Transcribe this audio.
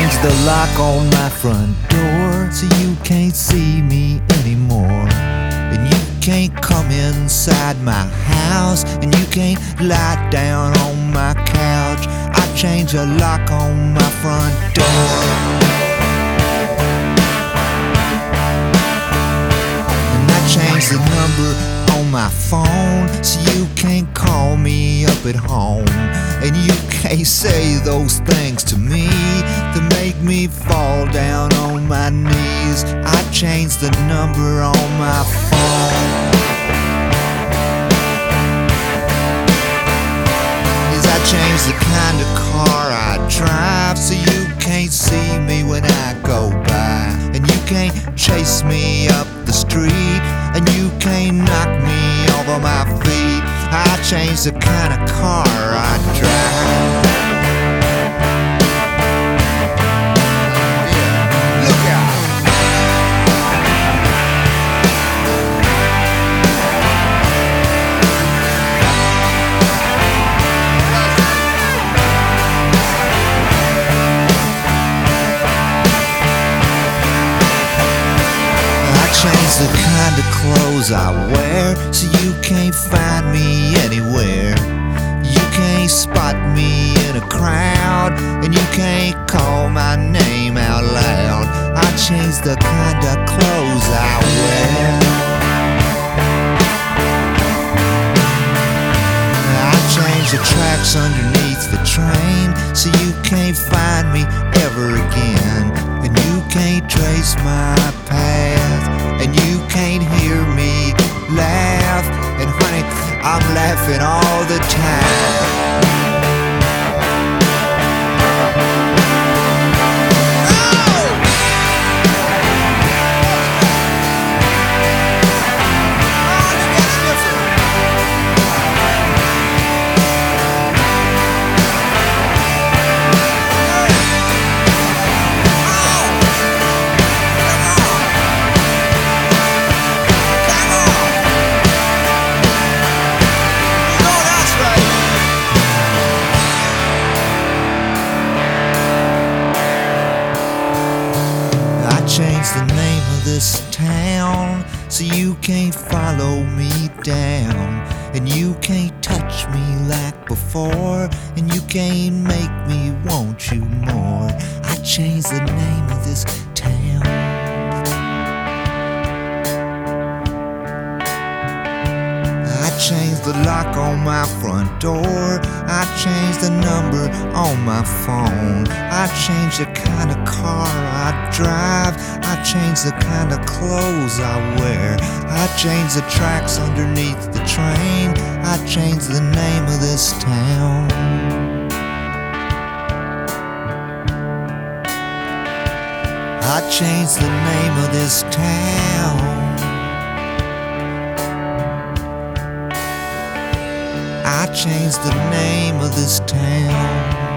changed the lock on my front door, so you can't see me anymore. And you can't come inside my house, and you can't lie down on my couch. I changed the lock on my front door. And I changed the number on my phone, so you can't call me up at home. And you can't say those things to me that make me fall down on my knees. I changed the number on my phone. Yes, I changed the kind of car I drive, so you can't see me when I go by. And you can't chase me up the street, and you can't knock me off of my feet. I changed the kind of car I drive. Look out! I changed the kind of clothes I wear, so you can't find me anywhere. You can't spot me in a crowd, and you can't call my name out loud. I changed the kind of clothes I wear. I changed the tracks underneath the train, so you can't find me ever again. And you can't trace my path, and you can't hear me laugh. And honey, I'm laughing all the time. Changed the name of this town, so you can't follow me down. And you can't touch me like before, and you can't make me want you more. I changed the name of this town. I changed the lock on my front door. I changed the number on my phone. I changed the kind of car I drive. I changed the kind of clothes I wear. I changed the tracks underneath the train. I changed the name of this town. I changed the name of this town. I changed the name of this town.